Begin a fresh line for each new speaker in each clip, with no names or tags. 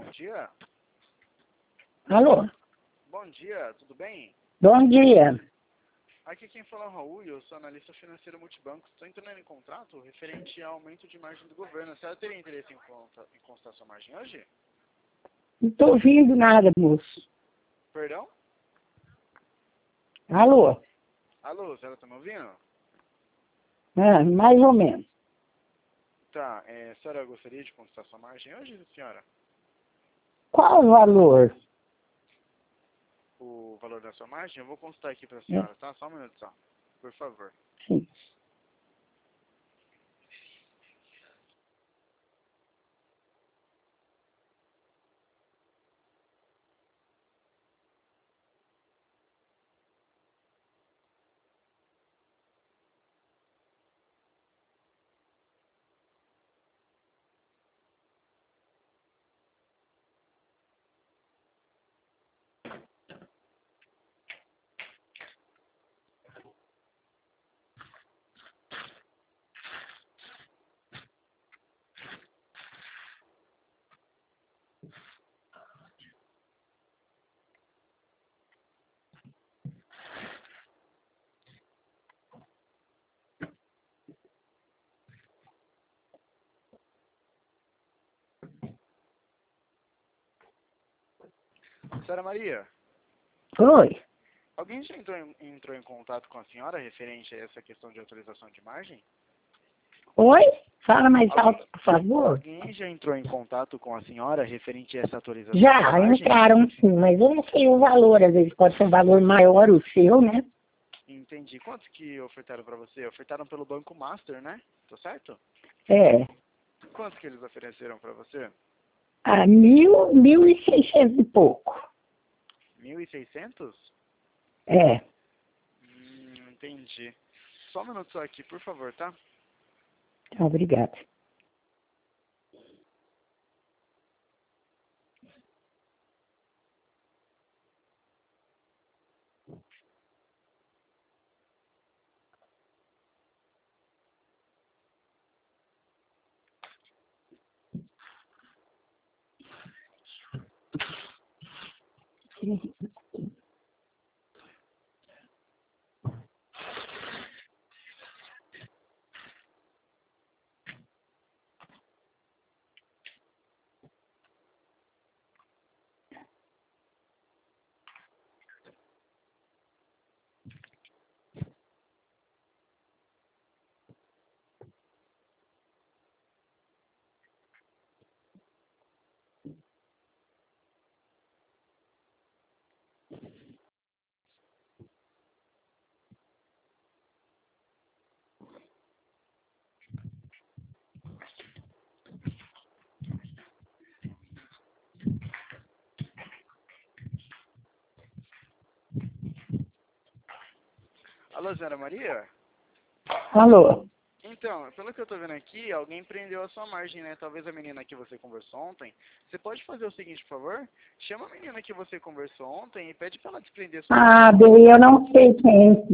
bom dia.
Alô?
Bom dia, tudo bem?
Bom dia.
Aqui quem fala é o Raul, eu sou analista financeiro multibanco. Estou entrando em contrato referente ao aumento de margem do governo. A senhora teria interesse em constar sua margem hoje?
Não estou ouvindo nada, moço.
Perdão?
Alô?
Alô, a senhora está me ouvindo?
Ah, mais ou menos.
Tá, a senhora gostaria de constar sua margem hoje, senhora?
Qual o valor?
O valor da sua margem? Eu vou constar aqui para a senhora, tá? Só um minuto só, por favor.
Sim.
Senhora Maria,
Oi?
alguém já entrou em contato com a senhora referente a essa questão de autorização de margem?
Oi? Fala mais
Alguém,
alto, por favor.
alguém já entrou em contato com a senhora referente a essa atualização de
Já,
margem?
entraram sim, mas eu não sei o valor. Às vezes pode ser um valor maior o seu, né?
Entendi. Quanto que ofertaram para você? Ofertaram pelo Banco Master, né? Tá certo?
É.
Quanto que eles ofereceram para você?
Ah, 1.600 e pouco.
1.600?
É.
Entendi. Só um minuto só aqui, por favor, tá?
Tá, obrigada.
Alô, senhora Maria?
Alô?
Então, pelo que eu tô vendo aqui, alguém prendeu a sua margem, né? Talvez a menina que você conversou ontem. Você pode fazer o seguinte, por favor? Chama a menina que você conversou ontem e pede para ela desprender sua
Ah,
margem.
bem, eu não sei quem.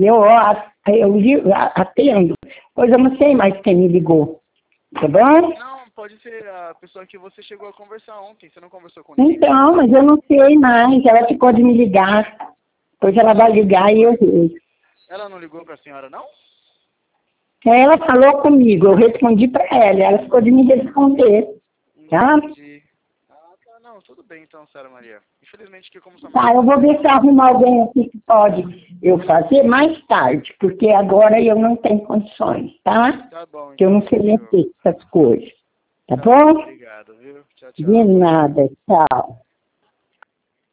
Atendo. Pois eu não sei mais quem me ligou. Tá bom?
Não, pode ser a pessoa que você chegou a conversar ontem. Você não conversou com ninguém?
Então, mas eu não sei mais. Ela ficou de me ligar. Depois ela vai ligar e eu vejo.
Ela não ligou para a senhora, não?
Ela falou comigo, eu respondi para ela. Ela ficou de me responder. Tá?
Entendi. Ah, tá, não, tudo bem então, senhora Maria. Infelizmente que como sua
Tá,
margem
eu
não
vou ver se
subiu...
arruma alguém aqui que pode eu fazer mais tarde, porque agora eu não tenho condições, tá?
Tá bom,
Que eu
então,
não sei
fechou.
mexer com essas coisas. Tá
Tá bom,
bom?
obrigado, viu? Tchau,
De
tchau.
nada. Tchau.